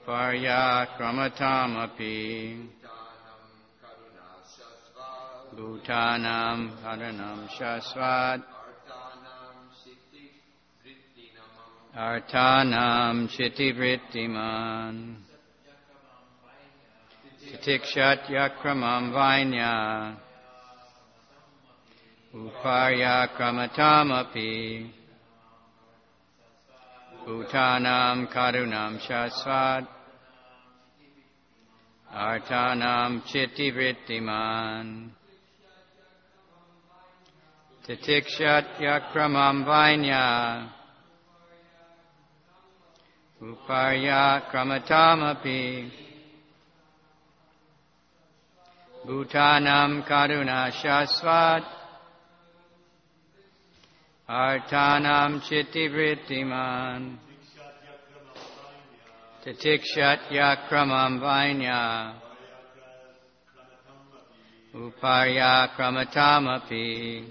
Uparyakramatam Bhutanam Karanam Shasvat Artanam Chitivrittiman Titikshat Yakramam Vainya Uparyakramatamapi Bhutanam Karunam Shasvat Artanam Chitivrittiman Titikshat Yakramam Vainya Uparyakramatamapi Bhutanam Karuna Shasvat Artanam Chitivrittiman Titikshat Yakramam Vainya Uparyakramatamapi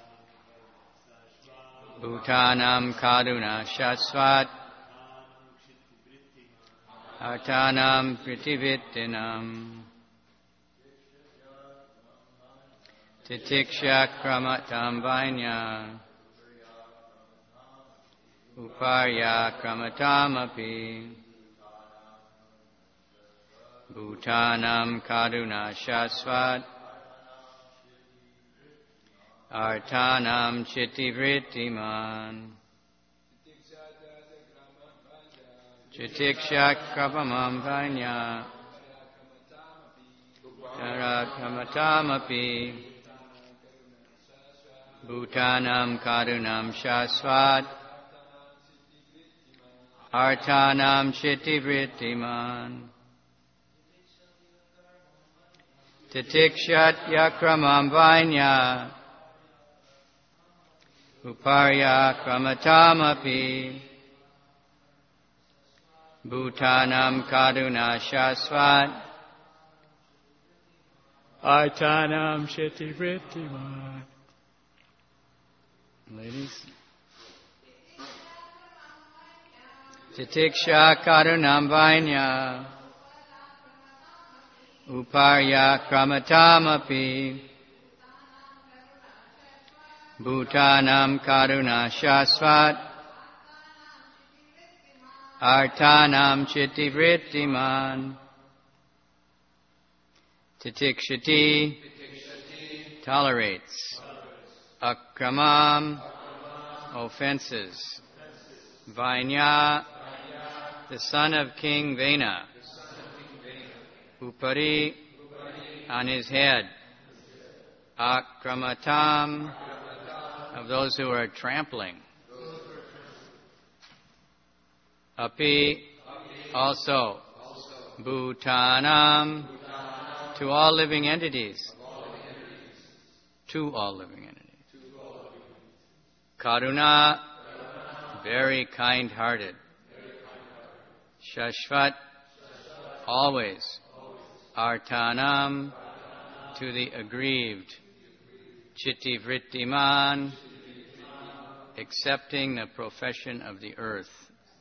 Bhutanam Karuna Shasvat Artanam Chitivrittinam Titikshakramatam Vainya Uparyakramatamapi Bhutanam Karuna Shasvat Artanam Chitivrittiman Chitikshakramam Vainya Tarakramatamapi Bhutanam Karunam Shasvat Artanam Chitivrittiman Titikshat Yakramam Vainya Uparyakramatamapi Bhutanam Karuna Shasvat Artanam Chitivrittiman. Ladies. Titiksha Karunam Vainya Uparyakramatamapi Bhutanam Karuna Shasvat Artanam Chitivrittiman Titikshati tolerates Akramam offenses Vainya the son of King Vena Upari on his head Akramatam of those who are trampling Api also Bhutanam to all living entities Karuna very kind-hearted Shashvat always Artanam to the aggrieved Chitivrittiman accepting the profession of the earth.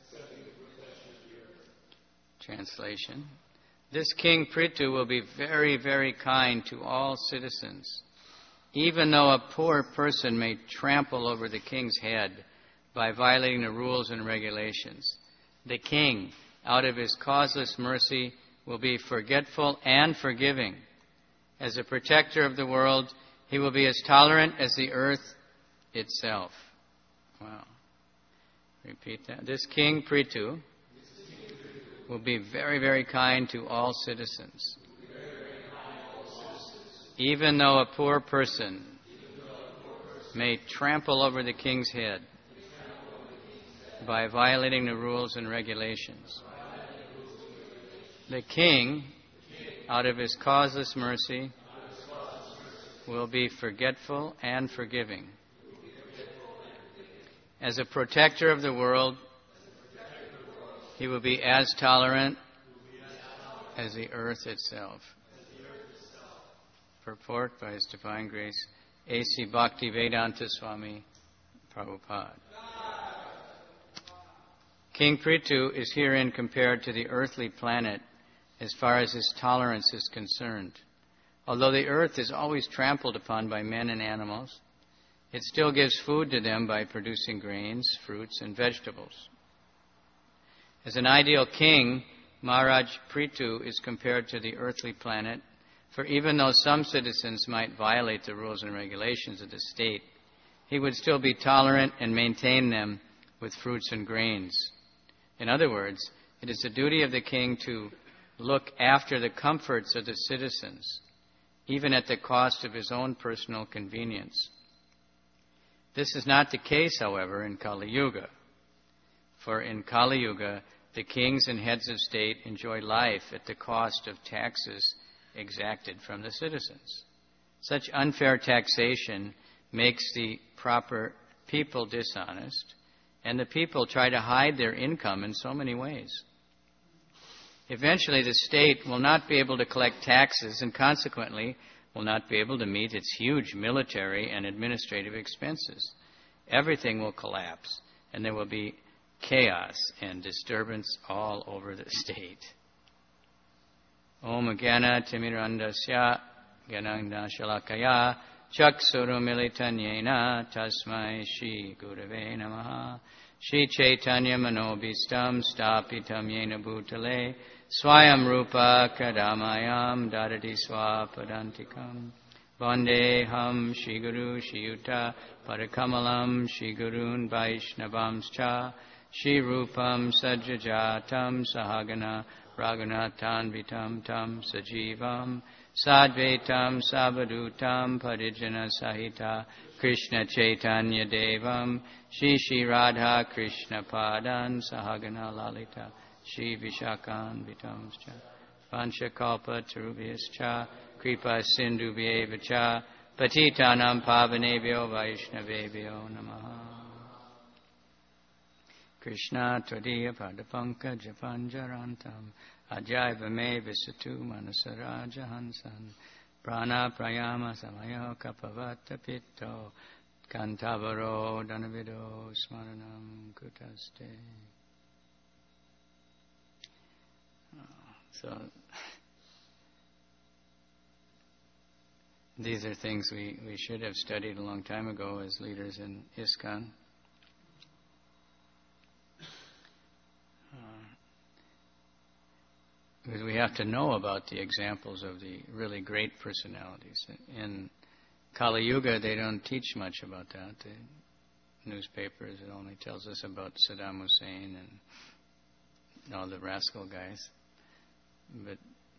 Translation. This King Prithu will be very, very kind to all citizens, even though a poor person may trample over the king's head by violating the rules and regulations. The king, out of his causeless mercy, will be forgetful and forgiving. As a protector of the world, he will be as tolerant as the earth itself. Wow. Repeat that. This King Prithu will be very, very kind to all citizens. Even though a poor person may trample over the king's head by violating the rules and regulations. The king, out of his causeless mercy, will be forgetful and forgiving. As a protector of the world, he will be as tolerant as the earth itself. Purport by His Divine Grace, A.C. Bhaktivedanta Swami Prabhupada. King Prithu is herein compared to the earthly planet as far as his tolerance is concerned. Although the earth is always trampled upon by men and animals, it still gives food to them by producing grains, fruits, and vegetables. As an ideal king, Maharaj Prithu is compared to the earthly planet, for even though some citizens might violate the rules and regulations of the state, he would still be tolerant and maintain them with fruits and grains. In other words, it is the duty of the king to look after the comforts of the citizens, even at the cost of his own personal convenience. This is not the case, however, in Kali Yuga. For in Kali Yuga, the kings and heads of state enjoy life at the cost of taxes exacted from the citizens. Such unfair taxation makes the proper people dishonest, and the people try to hide their income in so many ways. Eventually, the state will not be able to collect taxes and consequently will not be able to meet its huge military and administrative expenses. Everything will collapse, and there will be chaos and disturbance all over the state. Om Gyana Timirandasya Gyananda Shalakaya Chaksurum Militanyena Tasmai Shri Gurave Namaha Shri Chaitanya Manobhistam Stapitam Yena Bhutale Swayam Rupa Kadamayam Dadati Swapadantikam Vandeham Shri Guru Shri Yuta Parakamalam Shri Gurun Vaishnavamscha Shri Rupam Sajjajatam Sahagana Raghunathan Vitam Tam Sajivam Sadvaitam Savadutam Parijana Sahita Krishna Chaitanya Devam Shri Shri Radha Krishna Padan Sahagana Lalita Shri Vishakan Vitamscha Vanchakalpa Tarubhyascha Kripa Sindhubhyevacha Patitanam Pavanebhyo Vaishnavebhyo Namaha Krishna Tvadiya Padapanka Japanjarantam Ajayvame Visatu Manasaraja Hansan Prana Prayama Samayo Kapavata Pitto Kantavaro Danavido Smaranam Kutaste. So, these are things we should have studied a long time ago as leaders in ISKCON. Because we have to know about the examples of the really great personalities. In Kali Yuga, they don't teach much about that. The newspapers, it only tells us about Saddam Hussein and all the rascal guys. But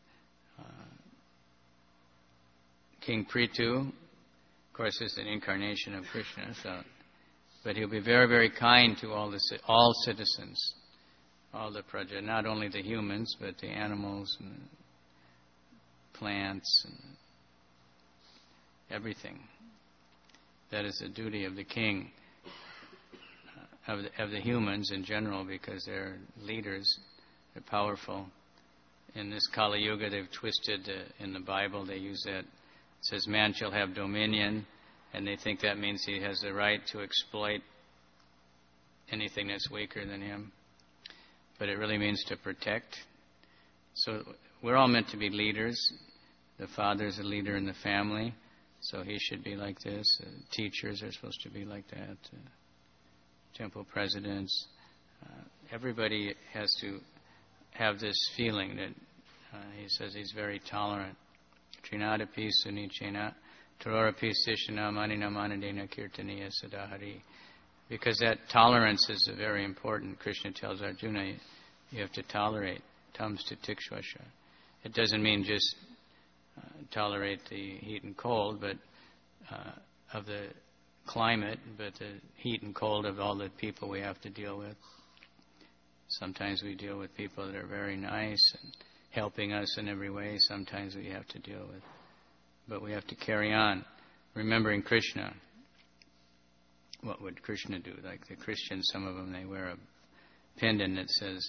King Prithu, of course, is an incarnation of Krishna. But he'll be very, very kind to all citizens. All the praja, not only the humans, but the animals and the plants and everything. That is the duty of the king, of the humans in general, because they're leaders, they're powerful. In this Kali Yuga, they've twisted, in the Bible, they use that. It says, man shall have dominion, and they think that means he has the right to exploit anything that's weaker than him. But it really means to protect. So we're all meant to be leaders. The father's a leader in the family, so he should be like this. Teachers are supposed to be like that. Temple presidents. Everybody has to have this feeling that he says he's very tolerant. Trinadapi sunichena tarorapi sishana manina manadena kirtaniya sadahari. Because that tolerance is very important. Krishna tells Arjuna, you have to tolerate. Tamsta tikshvasha. It doesn't mean just tolerate the heat and cold, but of the climate, but the heat and cold of all the people we have to deal with. Sometimes we deal with people that are very nice and helping us in every way. Sometimes we have to deal with. But we have to carry on, remembering Krishna. What would Krishna do? Like the Christians, some of them, they wear a pendant that says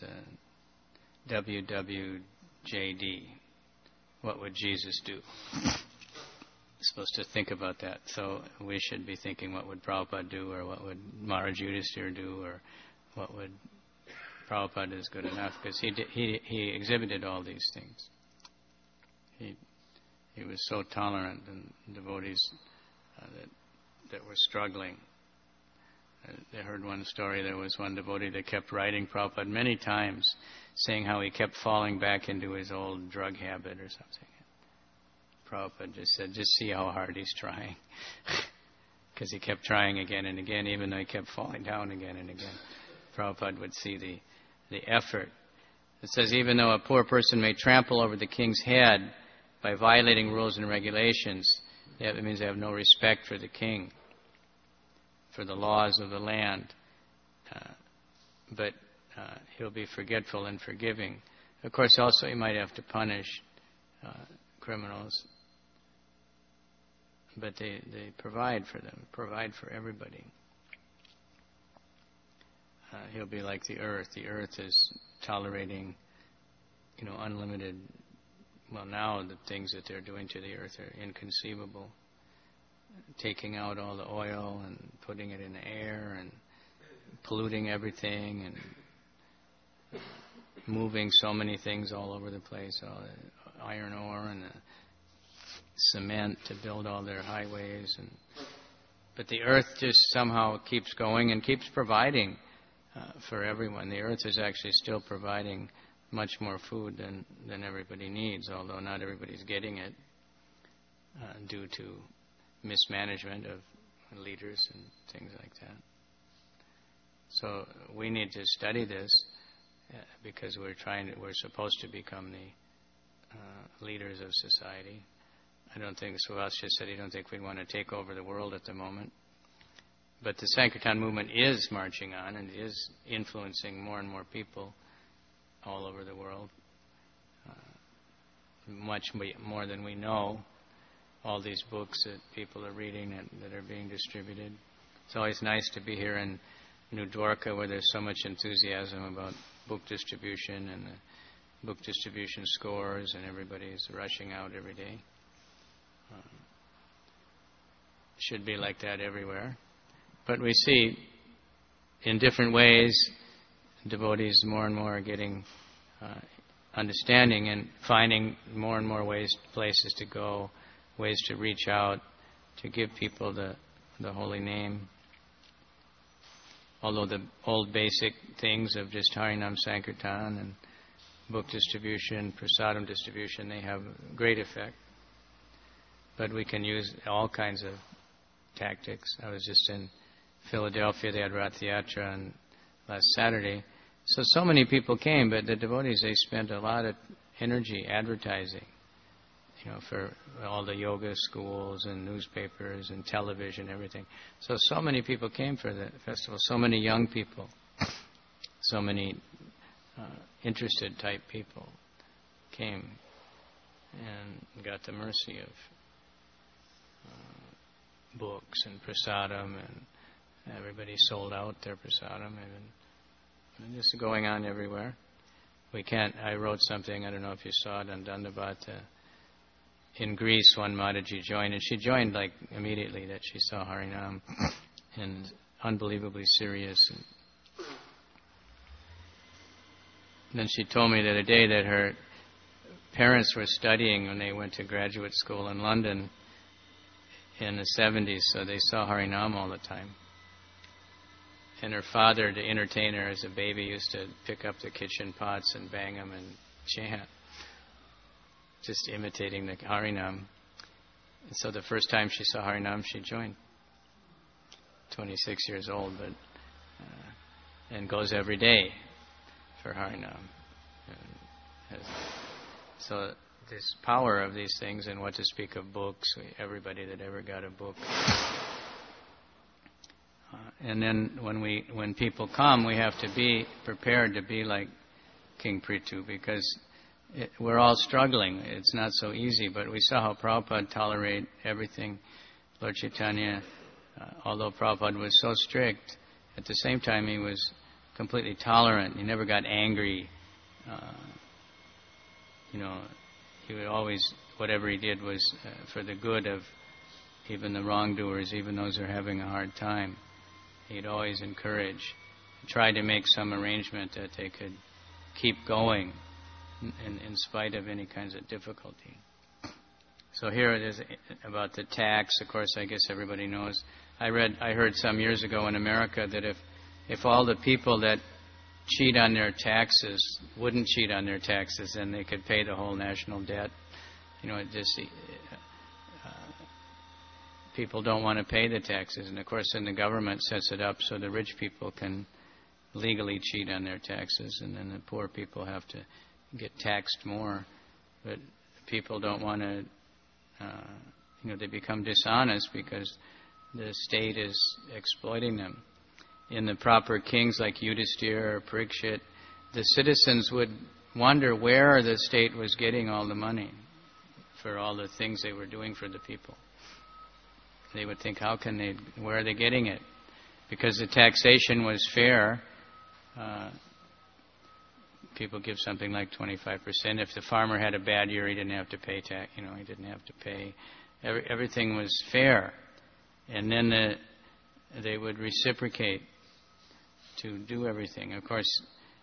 WWJD. What would Jesus do? Supposed to think about that. So we should be thinking, what would Prabhupada do, or what would Maharaj Yudhisthira do, or what would Prabhupada is good enough, because he exhibited all these things. He was so tolerant, and devotees that were struggling. They heard one story. There was one devotee that kept writing Prabhupada many times, saying how he kept falling back into his old drug habit or something. Prabhupada just said, just see how hard he's trying. Because he kept trying again and again, even though he kept falling down again and again. Prabhupada would see the effort. It says, even though a poor person may trample over the king's head by violating rules and regulations, that means they have no respect for the king, for the laws of the land. But he'll be forgetful and forgiving. Of course, also he might have to punish criminals. But they provide for them, provide for everybody. He'll be like the earth. The earth is tolerating, unlimited. Well, now the things that they're doing to the earth are inconceivable. Taking out all the oil and putting it in the air and polluting everything and moving so many things all over the place, all the iron ore and the cement to build all their highways. But the earth just somehow keeps going and keeps providing for everyone. The earth is actually still providing much more food than everybody needs, although not everybody's getting it due to mismanagement of leaders and things like that. So we need to study this because we're supposed to become the leaders of society. I don't think, Suhas just said he don't think we'd want to take over the world at the moment. But the Sankirtan movement is marching on and is influencing more and more people all over the world. Much more than we know. All these books that people are reading that are being distributed. It's always nice to be here in New Dwarka where there's so much enthusiasm about book distribution and the book distribution scores, and everybody's rushing out every day. Should be like that everywhere. But we see in different ways devotees more and more are getting understanding and finding more and more places to go, ways to reach out, to give people the holy name. Although the old basic things of just Harinam Sankirtan and book distribution, prasadam distribution, they have great effect. But we can use all kinds of tactics. I was just in Philadelphia. They had Rath Yatra on last Saturday. So many people came, but the devotees, they spent a lot of energy advertising, for all the yoga schools and newspapers and television, everything. So many people came for the festival. So many young people. So many interested type people came and got the mercy of books and prasadam, and everybody sold out their prasadam, and this is going on everywhere. I wrote something, I don't know if you saw it on Dandabata. In Greece, one Mataji joined, and she joined like immediately that she saw Harinam, and unbelievably serious. And then she told me the other day that her parents were studying when they went to graduate school in London in the 70s, so they saw Harinam all the time. And her father, to entertain her as a baby, used to pick up the kitchen pots and bang them and chant, just imitating the Harinam. And so the first time she saw Harinam, she joined. 26 years old, but and goes every day for Harinam. So this power of these things, and what to speak of books, everybody that ever got a book. And then when people come, we have to be prepared to be like King Prithu, because we're all struggling. It's not so easy, but we saw how Prabhupada tolerated everything. Lord Chaitanya, although Prabhupada was so strict, at the same time he was completely tolerant. He never got angry. He would always, whatever he did was for the good of even the wrongdoers, even those who are having a hard time. He'd always encourage try to make some arrangement that they could keep going in spite of any kinds of difficulty. So here it is about the tax. Of course, I guess everybody knows. I heard some years ago in America that if all the people that cheat on their taxes wouldn't cheat on their taxes, then they could pay the whole national debt. People don't want to pay the taxes, and of course then the government sets it up so the rich people can legally cheat on their taxes, and then the poor people have to get taxed more. But people don't want to, they become dishonest because the state is exploiting them. In the proper kings like Yudhisthira or Parikshit, the citizens would wonder where the state was getting all the money for all the things they were doing for the people. They would think, where are they getting it? Because the taxation was fair. People give something like 25%. If the farmer had a bad year, he didn't have to pay tax. He didn't have to pay. Everything was fair, and then they would reciprocate to do everything. Of course,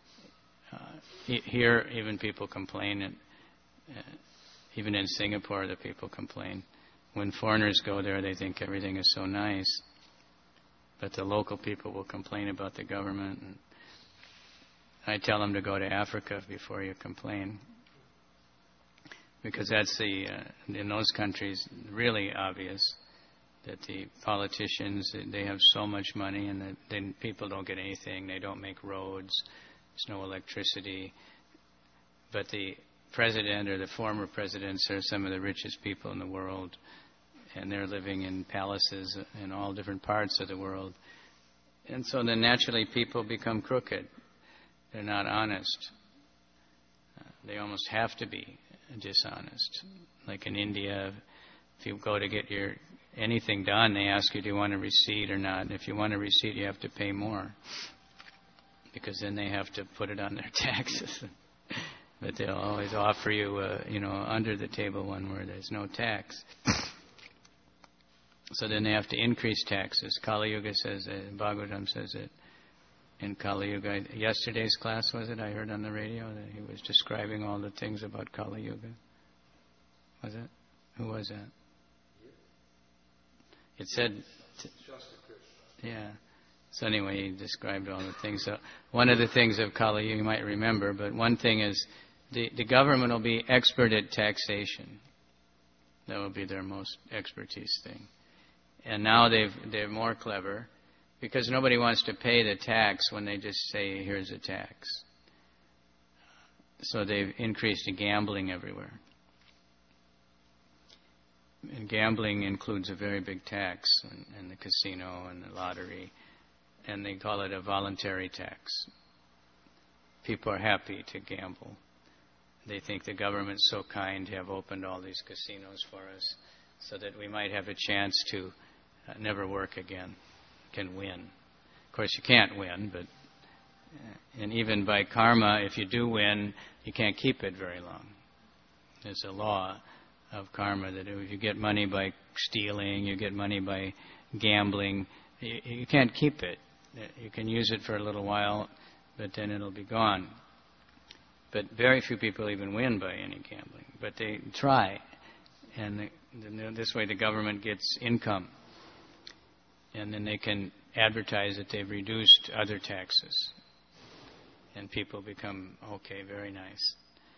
here even people complain, and even in Singapore, the people complain. When foreigners go there, they think everything is so nice, but the local people will complain about the government. And I tell them to go to Africa before you complain, because that's in those countries really obvious that the politicians, they have so much money, and then people don't get anything. They don't make roads. There's no electricity. But the president or the former presidents are some of the richest people in the world, and they're living in palaces in all different parts of the world. And so then naturally people become crooked. They're not honest. They almost have to be dishonest. Like in India, if you go to get anything done, they ask you, do you want a receipt or not? And if you want a receipt, you have to pay more, because then they have to put it on their taxes. But they'll always offer you, under the table one where there's no tax. So then they have to increase taxes. Kali Yuga says, Bhagavatam says it. In Kali Yuga, yesterday's class, was it? I heard on the radio that he was describing all the things about Kali Yuga. Was it? Who was that? It said... Yeah. So anyway, he described all the things. So one of the things of Kali Yuga you might remember, but one thing is the government will be expert at taxation. That will be their most expertise thing. And now they're more clever, because nobody wants to pay the tax when they just say, here's a tax. So they've increased the gambling everywhere. And gambling includes a very big tax, and the casino and the lottery, and they call it a voluntary tax. People are happy to gamble. They think the government's so kind to have opened all these casinos for us so that we might have a chance to never work again, can win. Of course, you can't win, but and even by karma, if you do win, you can't keep it very long. There's a law of karma that if you get money by stealing, you get money by gambling, you can't keep it. You can use it for a little while, but then it'll be gone. But very few people even win by any gambling. But they try. And this way the government gets income. And then they can advertise that they've reduced other taxes. And people become, okay, very nice.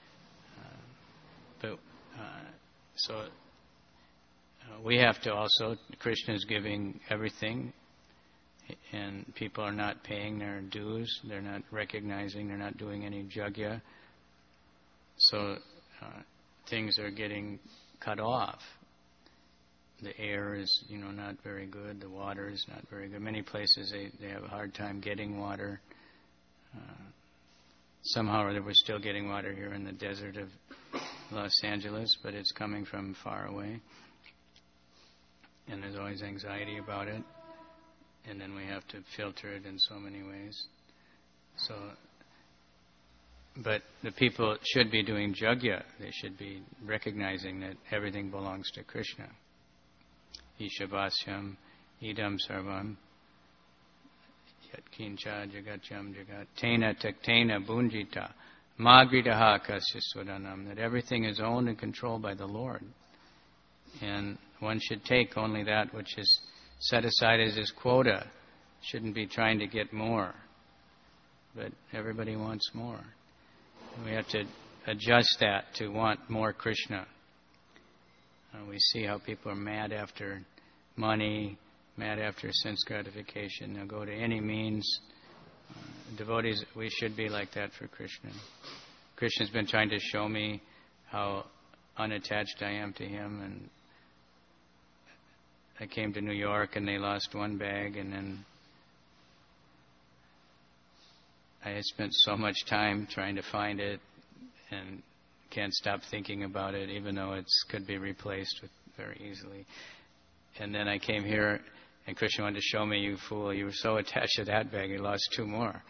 So we have to also, Krishna is giving everything, and people are not paying their dues, they're not recognizing, they're not doing any jagya. So things are getting cut off. The air is, not very good, the water is not very good. Many places they have a hard time getting water. Somehow or other we're still getting water here in the desert of Los Angeles, but it's coming from far away. And there's always anxiety about it. And then we have to filter it in so many ways. But the people should be doing jagya. They should be recognizing that everything belongs to Krishna. Ishabhasyam, idam sarvam. Yatkincha Jagacham Jagat Tena Taktena Bunjita Magridaha Kasyaswadanam, that everything is owned and controlled by the Lord. And one should take only that which is set aside as his quota. Shouldn't be trying to get more. But everybody wants more. And we have to adjust that to want more Krishna. We see how people are mad after money, mad after sense gratification. They'll go to any means. Devotees, we should be like that for Krishna. Krishna's been trying to show me how unattached I am to him, and I came to New York and they lost one bag, and then I had spent so much time trying to find it and can't stop thinking about it, even though it could be replaced very easily. And then I came here, and Krishna wanted to show me, you fool, you were so attached to that bag, you lost two more.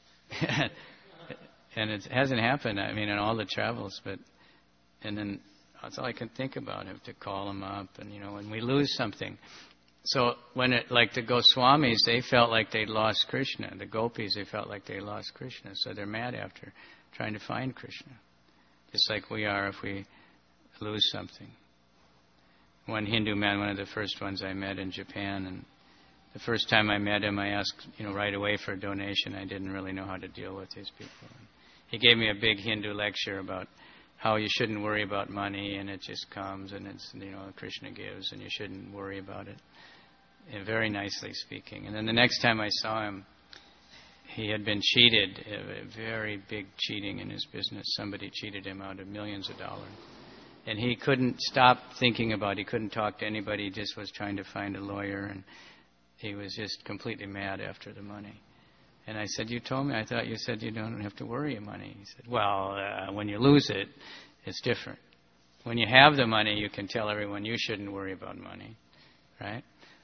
And it hasn't happened, in all the travels, and then that's all I can think about. I have to call them up, and, when we lose something. So like the Goswamis, they felt like they'd lost Krishna. The gopis, they felt like they lost Krishna. So they're mad after trying to find Krishna. Just like we are if we lose something. One Hindu man, one of the first ones I met in Japan, and the first time I met him, I asked, right away for a donation. I didn't really know how to deal with these people. He gave me a big Hindu lecture about how you shouldn't worry about money, and it just comes, and it's, Krishna gives, and you shouldn't worry about it. And very nicely speaking. And then the next time I saw him, he had been cheated, a very big cheating in his business. Somebody cheated him out of millions of dollars. And he couldn't stop thinking about it. He couldn't talk to anybody. He just was trying to find a lawyer, and he was just completely mad after the money. And I said, you told me, I thought you said you don't have to worry about money. He said, well, when you lose it, it's different. When you have the money, you can tell everyone you shouldn't worry about money, right?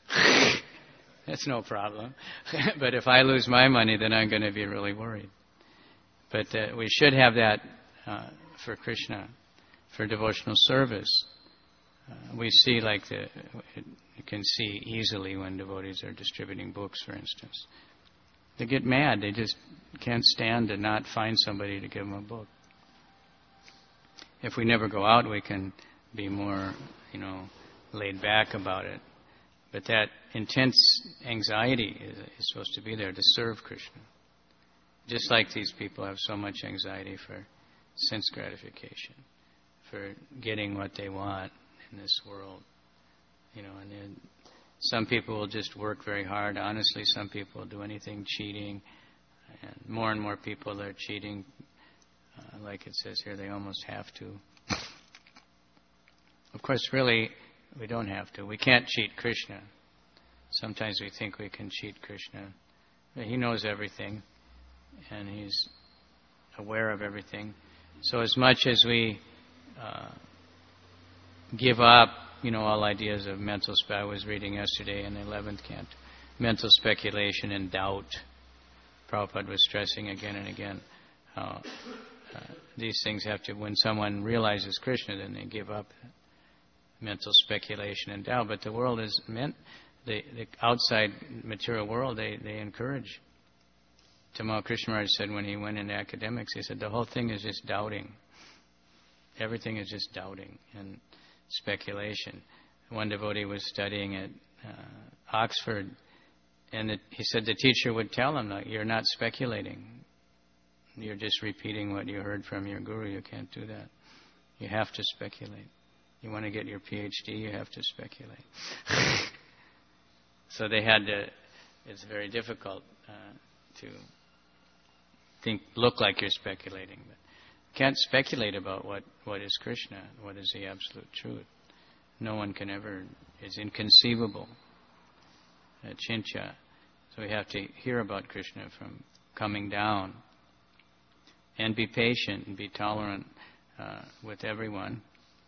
That's no problem. But if I lose my money, then I'm going to be really worried. But we should have that for Krishna, for devotional service. We see you can see easily when devotees are distributing books, for instance. They get mad. They just can't stand to not find somebody to give them a book. If we never go out, we can be more, laid back about it. But that intense anxiety is supposed to be there to serve Krishna. Just like these people have so much anxiety for sense gratification, for getting what they want in this world. And then some people will just work very hard. Honestly, some people will do anything, cheating. And more people are cheating. Like it says here, they almost have to. Of course, really, we don't have to. We can't cheat Krishna. Sometimes we think we can cheat Krishna. But he knows everything, and he's aware of everything. So as much as we give up, all ideas of mental I was reading yesterday in the 11th canto, mental speculation and doubt. Prabhupada was stressing again and again how these things have to, when someone realizes Krishna, then they give up mental speculation and doubt. But the world is meant, the outside material world, they encourage. Tamal Krishna Maharaj said when he went into academics, he said the whole thing is just doubting. Everything is just doubting and speculation. One devotee was studying at Oxford, and he said the teacher would tell him, you're not speculating. You're just repeating what you heard from your guru. You can't do that. You have to speculate. You want to get your PhD, you have to speculate. So they had to, it's very difficult to look like you're speculating. But you can't speculate about what is Krishna, what is the absolute truth. No one can ever, it's inconceivable. Chincha. So we have to hear about Krishna from coming down. And be patient and be tolerant with everyone.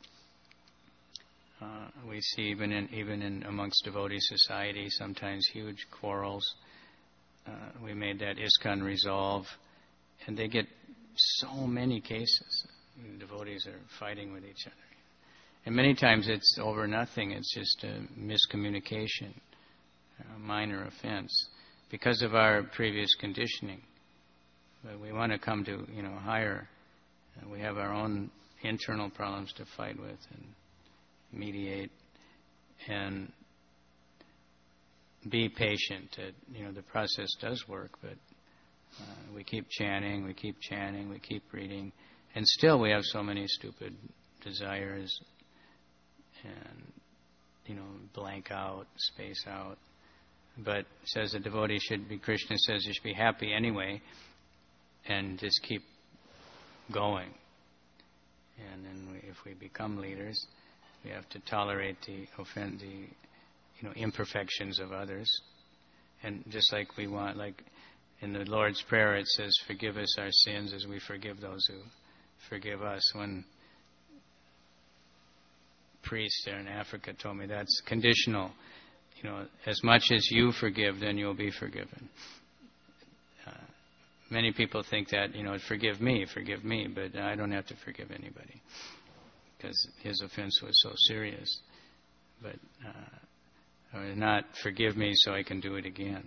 We see even in amongst devotee society sometimes huge quarrels. We made that ISKCON resolve, and they get so many cases. Devotees are fighting with each other, and many times it's over nothing. It's just a miscommunication, a minor offense. because of our previous conditioning. But we want to come to, higher. We have our own internal problems to fight with and mediate, and be patient. The process does work, but we keep chanting, we keep reading, and still we have so many stupid desires, and blank out, space out. But it says a devotee should be, Krishna says you should be happy anyway, and just keep going. And then if we become leaders, we have to tolerate the imperfections of others. And just like we want, like in the Lord's Prayer, it says, forgive us our sins as we forgive those who forgive us. One priest there in Africa told me that's conditional. As much as you forgive, then you'll be forgiven. Many people think that, forgive me, but I don't have to forgive anybody because his offense was so serious. But or not forgive me so I can do it again.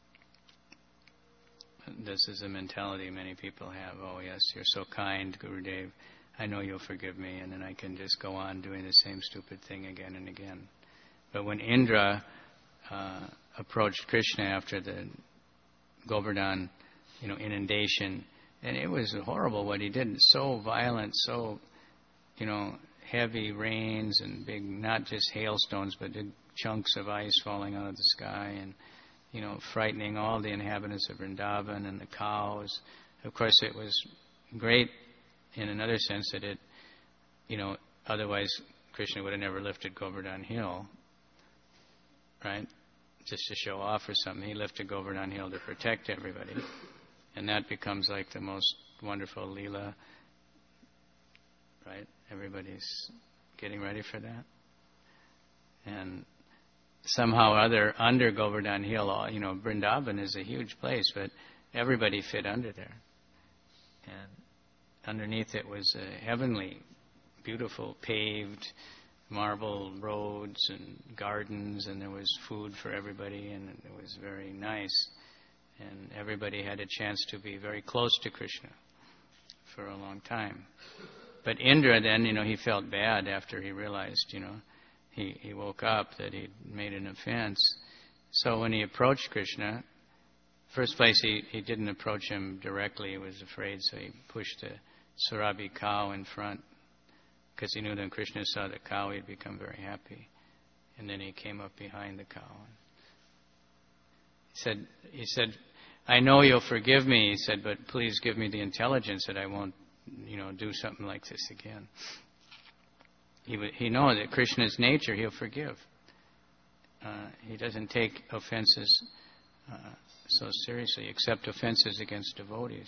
This is a mentality many people have. Oh yes, you're so kind, Gurudev. I know you'll forgive me, and then I can just go on doing the same stupid thing again and again. But when Indra approached Krishna after the Govardhan, inundation, and it was horrible what he did. So violent, so, heavy rains and big, not just hailstones, but big chunks of ice falling out of the sky, and, frightening all the inhabitants of Vrindavan and the cows. Of course, it was great in another sense that it, otherwise Krishna would have never lifted Govardhan Hill, right? Just to show off or something. He lifted Govardhan Hill to protect everybody. And that becomes like the most wonderful Leela, right? Everybody's getting ready for that. And somehow or other, under Govardhan Hill, Vrindavan is a huge place, but everybody fit under there. And underneath it was a heavenly, beautiful, paved, marble roads and gardens, and there was food for everybody, and it was very nice. And everybody had a chance to be very close to Krishna for a long time. But Indra then, he felt bad after he realized, he woke up that he'd made an offense. So when he approached Krishna, first place he didn't approach him directly. He was afraid, so he pushed the Surabhi cow in front because he knew that when Krishna saw the cow, he'd become very happy. And then he came up behind the cow. He said, I know you'll forgive me, he said, but please give me the intelligence that I won't, do something like this again. He knows that Krishna's nature, he'll forgive. He doesn't take offenses so seriously, except offenses against devotees.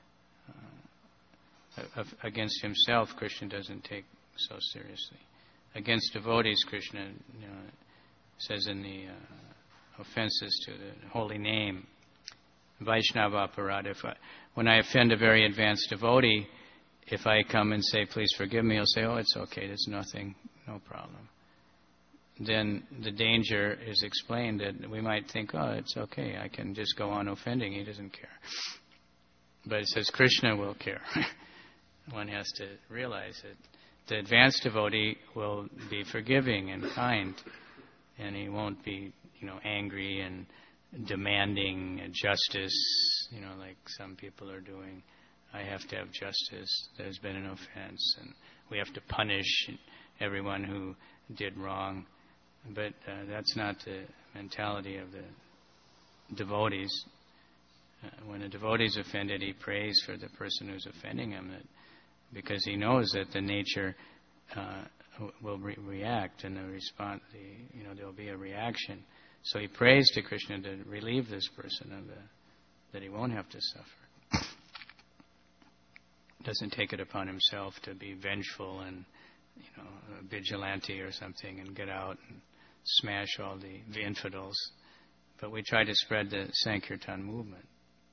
Against himself, Krishna doesn't take so seriously. Against devotees, Krishna says in the offenses to the holy name, Vaishnava aparad. When I offend a very advanced devotee, if I come and say, please forgive me, he'll say, oh, it's okay, there's nothing, no problem. Then the danger is explained that we might think, oh, it's okay, I can just go on offending, he doesn't care. But it says Krishna will care. One has to realize that the advanced devotee will be forgiving and kind, and he won't be, angry and demanding justice, like some people are doing. I have to have justice. There's been an offense, and we have to punish everyone who did wrong. But that's not the mentality of the devotees. When a devotee is offended, he prays for the person who's offending him, because he knows that the nature will react, and the response, there'll be a reaction. So he prays to Krishna to relieve this person of that he won't have to suffer. Doesn't take it upon himself to be vengeful and a vigilante or something and get out and smash all the infidels. But we try to spread the Sankirtan movement.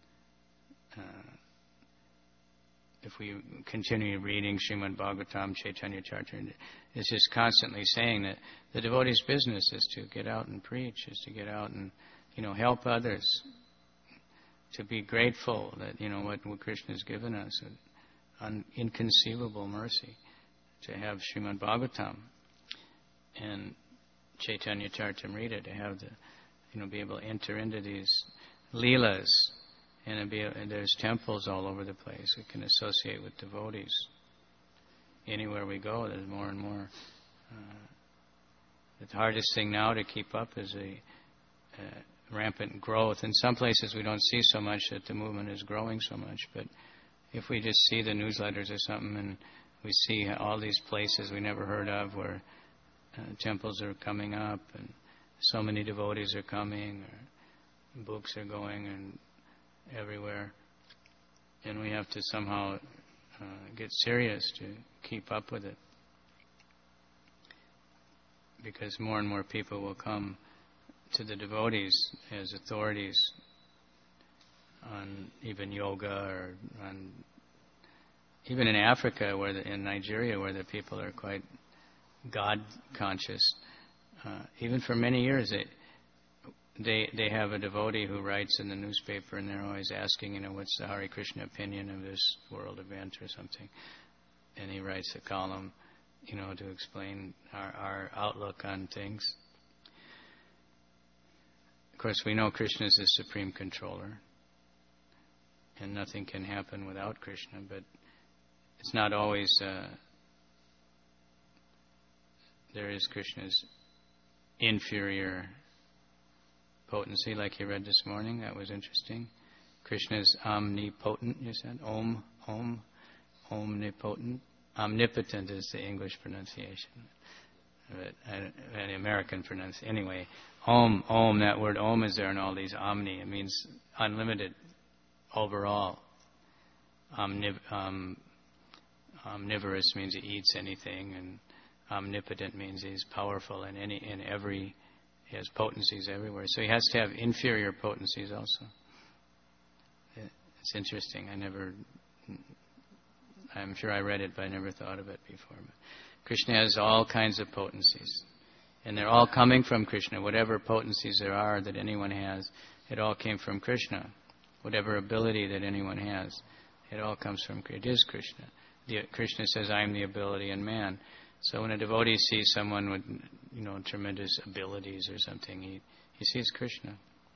If we continue reading Srimad Bhagavatam, Chaitanya Charitamrita, it's just constantly saying that the devotee's business is to get out and preach, is to get out and, help others. to be grateful that, what Krishna has given us, an inconceivable mercy, to have Srimad Bhagavatam and Chaitanya Charitamrita, to have be able to enter into these leelas, and there's temples all over the place. We can associate with devotees. Anywhere we go, there's more and more. The hardest thing now to keep up is a rampant growth. In some places we don't see so much that the movement is growing so much, but if we just see the newsletters or something and we see all these places we never heard of where temples are coming up and so many devotees are coming, or books are going and everywhere, and we have to somehow get serious to keep up with it, because more and more people will come to the devotees as authorities on even yoga, or on even in Africa, in Nigeria, where the people are quite God conscious. Even for many years, they have a devotee who writes in the newspaper, and they're always asking, what's the Hare Krishna opinion of this world event or something, and he writes a column, to explain our outlook on things. Of course, we know Krishna is the supreme controller, and nothing can happen without Krishna, but it's not always, there is Krishna's inferior potency, like you read this morning. That was interesting. Krishna is omnipotent, you said? Omnipotent. Omnipotent is the English pronunciation, but the American pronunciation. Anyway, Om, that word Om is there in all these omni. It means unlimited, overall. Omnivorous means he eats anything, and omnipotent means he's powerful in every. He has potencies everywhere. So he has to have inferior potencies also. It's interesting. I'm sure I read it, but I never thought of it before. But Krishna has all kinds of potencies, and they're all coming from Krishna. Whatever potencies there are that anyone has, it all came from Krishna. Whatever ability that anyone has, it all comes from Krishna. It is Krishna. Krishna says, "I am the ability in man." So when a devotee sees someone with, tremendous abilities or something, he sees Krishna.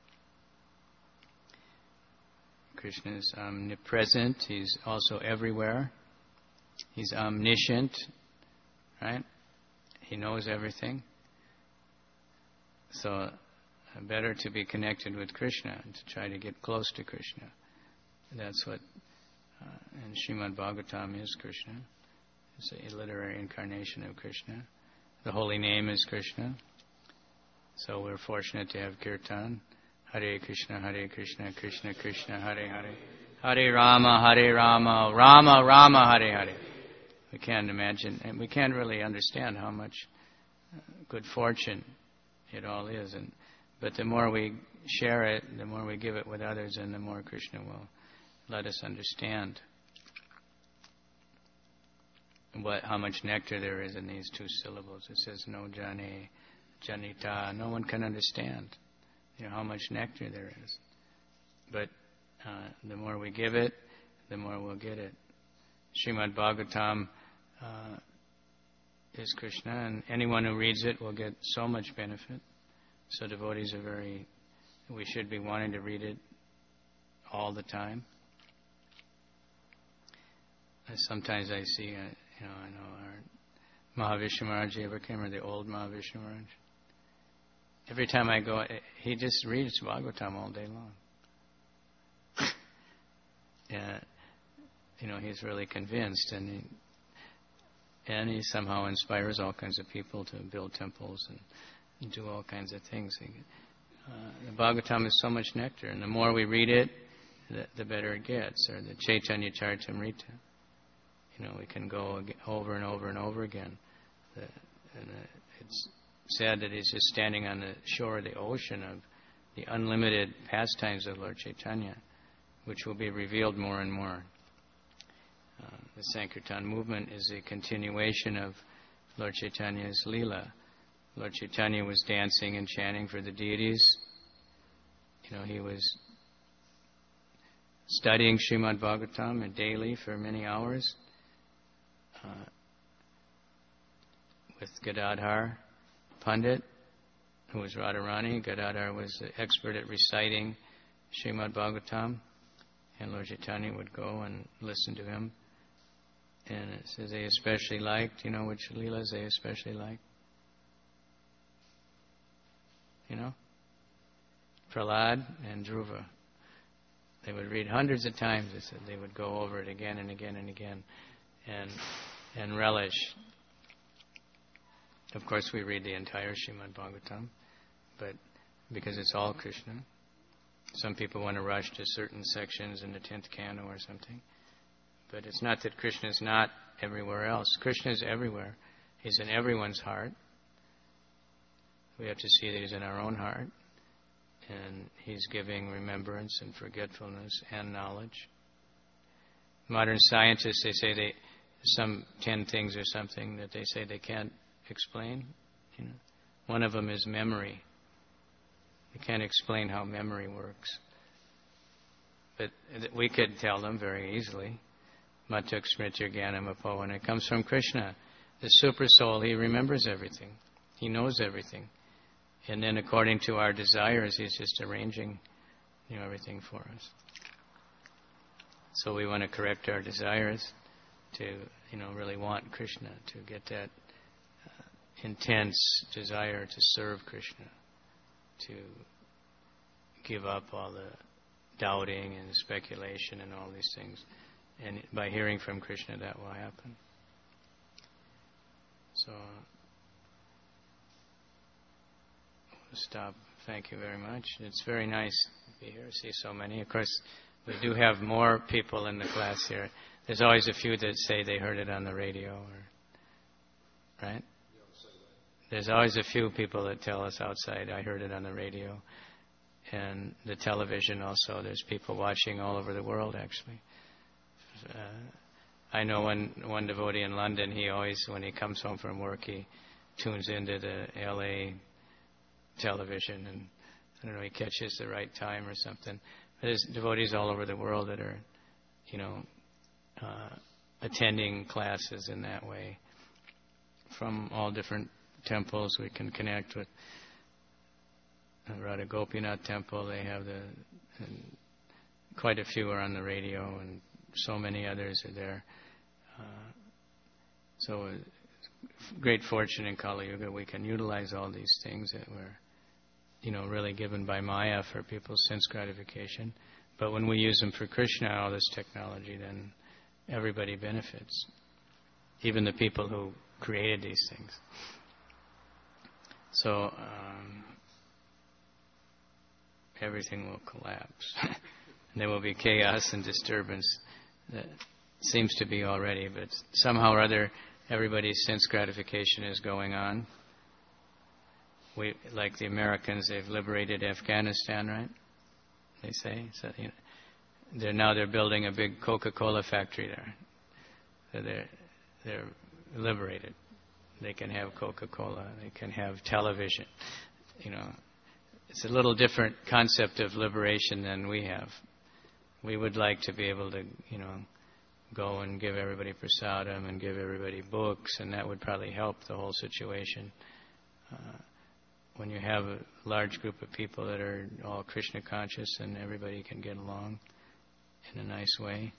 Krishna is omnipresent. He's also everywhere. He's omniscient, right? He knows everything. So better to be connected with Krishna, to try to get close to Krishna. That's what, and Srimad Bhagavatam is Krishna. It's a literary incarnation of Krishna. The holy name is Krishna. So we're fortunate to have Kirtan. Hare Krishna, Krishna Krishna, Hare Hare. Hare Rama, Rama Rama, Hare Hare. We can't imagine, and we can't really understand how much good fortune it all is. But the more we share it, the more we give it with others, and the more Krishna will let us understand how much nectar there is in these two syllables. It says, no jane, janita. No one can understand how much nectar there is. But the more we give it, the more we'll get it. Srimad Bhagavatam is Krishna, and anyone who reads it will get so much benefit. So devotees we should be wanting to read it all the time. Sometimes I see, I know our Mahavishnu Maharaj, you ever came, or the old Mahavishnu Maharaj? Every time I go, he just reads Bhagavatam all day long. He's really convinced, and he somehow inspires all kinds of people to build temples and do all kinds of things. The Bhagavatam is so much nectar, and the more we read it, the better it gets. Or the Chaitanya Charitamrita. We can go over and over and over again. It's said that he's just standing on the shore of the ocean of the unlimited pastimes of Lord Chaitanya, which will be revealed more and more. The Sankirtan movement is a continuation of Lord Chaitanya's Leela. Lord Chaitanya was dancing and chanting for the deities. He was studying Srimad Bhagavatam daily for many hours with Gadadhar Pandit, who was Radharani. Gadadhar was the expert at reciting Srimad Bhagavatam, and Lord Chaitanya would go and listen to him. And it says they especially liked, which Leelas they especially liked? Prahlad and Dhruva. They would read hundreds of times. They said they would go over it again and again and again and relish. Of course, we read the entire Srimad Bhagavatam, but because it's all Krishna. Some people want to rush to certain sections in the 10th canto or something. But it's not that Krishna is not everywhere else. Krishna is everywhere. He's in everyone's heart. We have to see that He's in our own heart. And He's giving remembrance and forgetfulness and knowledge. Modern scientists, they say some 10 things or something that they say they can't explain. One of them is memory. They can't explain how memory works. But we could tell them very easily. Matuk Smritir Jnanam Apo. And it comes from Krishna. The Super Soul, He remembers everything. He knows everything. And then according to our desires, He's just arranging everything for us. So we want to correct our desires to really want Krishna, to get that intense desire to serve Krishna, to give up all the doubting and speculation and all these things. And by hearing from Krishna, that will happen. So, we'll stop. Thank you very much. It's very nice to be here, see so many. Of course, we do have more people in the class here. There's always a few that say they heard it on the radio, right? There's always a few people that tell us outside, I heard it on the radio. And the television also, there's people watching all over the world, actually. I know one devotee in London, he always, when he comes home from work, he tunes into the LA television, and I don't know, he catches the right time or something. But there's devotees all over the world that are, attending classes in that way. From all different temples, we can connect with Radha Gopinath Temple. They have quite a few are on the radio, and so many others are there. So great fortune in Kali Yuga. We can utilize all these things that were, really given by Maya for people's sense gratification. But when we use them for Krishna, all this technology, then everybody benefits. Even the people who created these things. So everything will collapse. There will be chaos and disturbance. That seems to be already, but somehow or other, everybody's sense gratification is going on. Like the Americans, they've liberated Afghanistan, right? They say. So, they're building a big Coca-Cola factory there. So they're liberated. They can have Coca-Cola. They can have television. It's a little different concept of liberation than we have. We would like to be able to, go and give everybody prasadam and give everybody books, and that would probably help the whole situation. When you have a large group of people that are all Krishna conscious and everybody can get along in a nice way,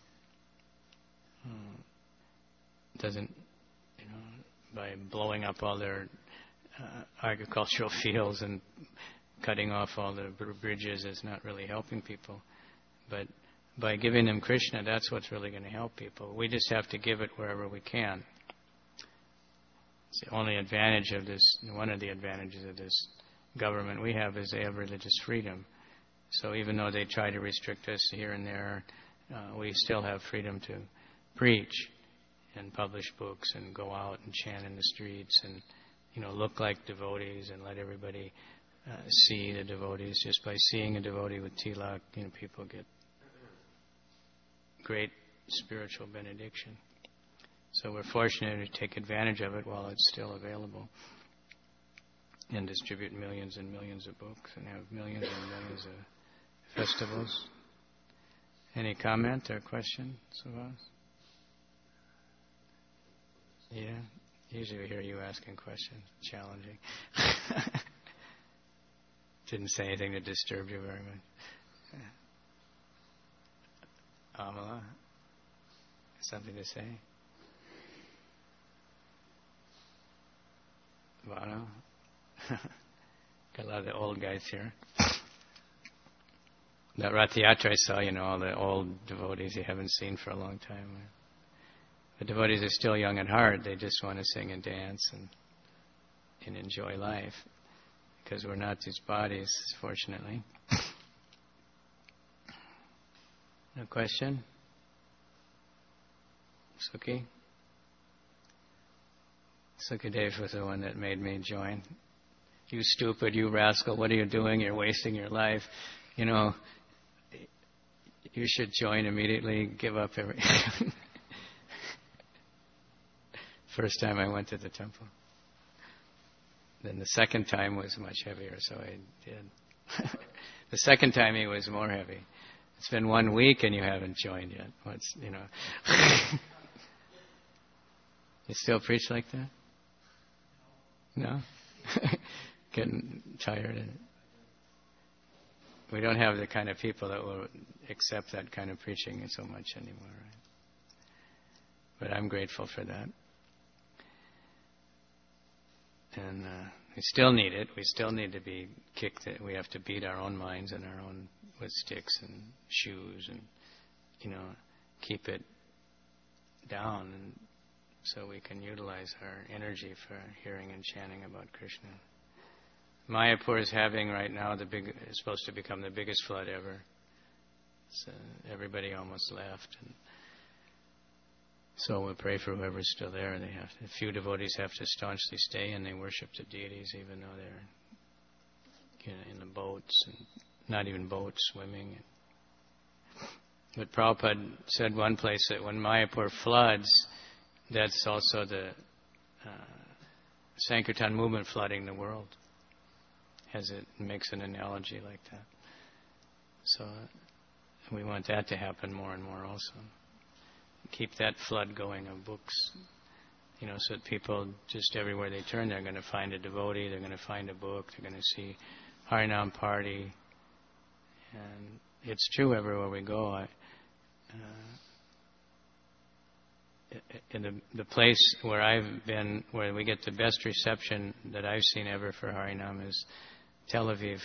doesn't, by blowing up all their agricultural fields and cutting off all the bridges is not really helping people. But by giving them Krishna, that's what's really going to help people. We just have to give it wherever we can. It's the only advantage of this, one of the advantages of this government we have is they have religious freedom. So even though they try to restrict us here and there, we still have freedom to preach and publish books and go out and chant in the streets and, look like devotees and let everybody see the devotees. Just by seeing a devotee with tilak, people get great spiritual benediction. So we're fortunate to take advantage of it while it's still available and distribute millions and millions of books and have millions and millions of festivals. Any comment or question, Subhas? Yeah. Usually we hear you asking questions. Challenging. Didn't say anything to disturb you very much. Amala, something to say? Vano? Got a lot of the old guys here. That Rath Yatra I saw, all the old devotees you haven't seen for a long time. The devotees are still young at heart. They just want to sing and dance and enjoy life. Because we're not these bodies, fortunately. No question? Sukhi? Sukhadev was the one that made me join. You stupid, you rascal, what are you doing? You're wasting your life. You should join immediately, give up everything. First time I went to the temple. Then the second time was much heavier, so I did. The second time he was more heavy. It's been 1 week and you haven't joined yet. You still preach like that? No? Getting tired? We don't have the kind of people that will accept that kind of preaching so much anymore, right? But I'm grateful for that. And we still need it. We still need to be kicked. We have to beat our own minds and our own with sticks and shoes and, keep it down, and so we can utilize our energy for hearing and chanting about Krishna. Mayapur is having right now is supposed to become the biggest flood ever. So everybody almost left, and so we'll pray for whoever's still there. A few devotees have to staunchly stay, and they worship the deities, even though they're in the boats, and not even boats, swimming. But Prabhupada said one place that when Mayapur floods, that's also the Sankirtan movement flooding the world. It makes an analogy like that. So we want that to happen more and more also. Keep that flood going of books, so that people just everywhere they turn, they're going to find a devotee, they're going to find a book, they're going to see Harinam party. And it's true everywhere we go. In the place where I've been, where we get the best reception that I've seen ever for Harinam is Tel Aviv.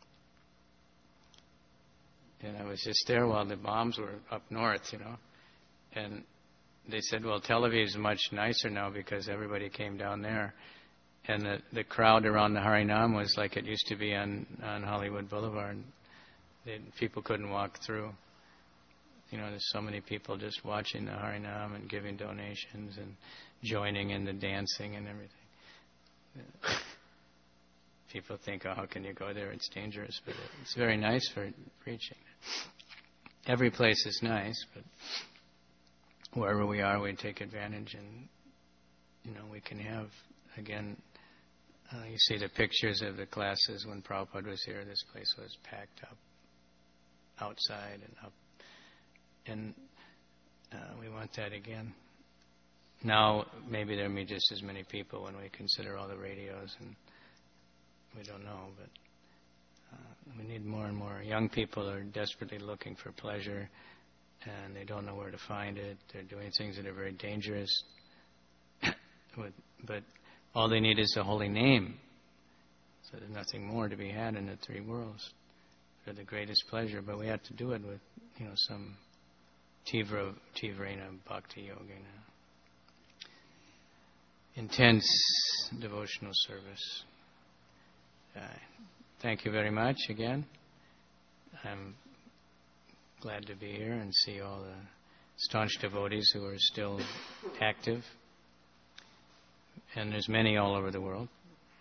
And I was just there while the bombs were up north, And they said, well, Tel Aviv is much nicer now because everybody came down there. And the crowd around the Harinam was like it used to be on Hollywood Boulevard. People couldn't walk through. There's so many people just watching the Harinam and giving donations and joining in the dancing and everything. People think, how can you go there? It's dangerous. But it's very nice for preaching. Every place is nice, but wherever we are, we take advantage, and we can have, again, you see the pictures of the classes when Prabhupada was here. This place was packed up, outside and up, and we want that again. Now maybe there'll be just as many people when we consider all the radios, and we don't know, but we need more and more. Young people are desperately looking for pleasure, and they don't know where to find it. They're doing things that are very dangerous. But all they need is the holy name. So there's nothing more to be had in the three worlds. They're the greatest pleasure, but we have to do it with, some Tivrena Bhakti Yogina. Intense devotional service. Thank you very much again. I'm glad to be here and see all the staunch devotees who are still active. And there's many all over the world.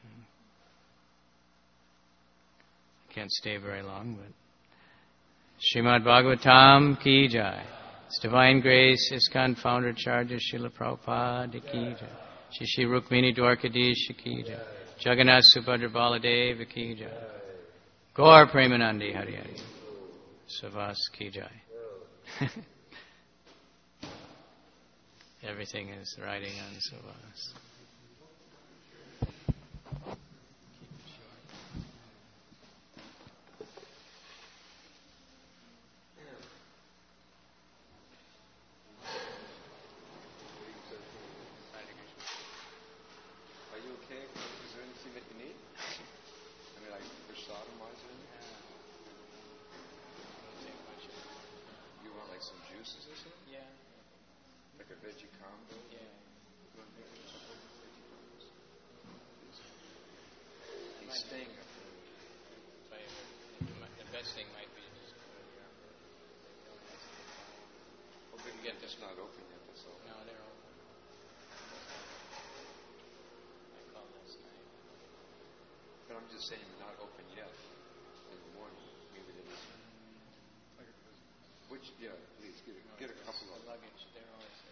I can't stay very long, but Srimad Bhagavatam Ki Jai. His Divine Grace, ISKCON Founder Charger Srila Prabhupada Ki Jai. Shri Rukmini Dwarkadish Ki Jai. Jagannath Subhadra Baladeva Ki Jai. Gaur Premanandi Hari Hari. Savas Ki Jai. Everything is riding on Subhas. Are you okay? Is there anything that you need? I mean, like prasad or anything? You want like some juices or something? Yeah. Like a veggie combo? Yeah. He's staying up there. The best thing might be just to put it around. Well, we can get this not open yet, that's all. No, they're open. I call this night. But I'm just saying not open yet. In the morning, maybe they just... Which, yeah, please, get a couple of them. Luggage, they're always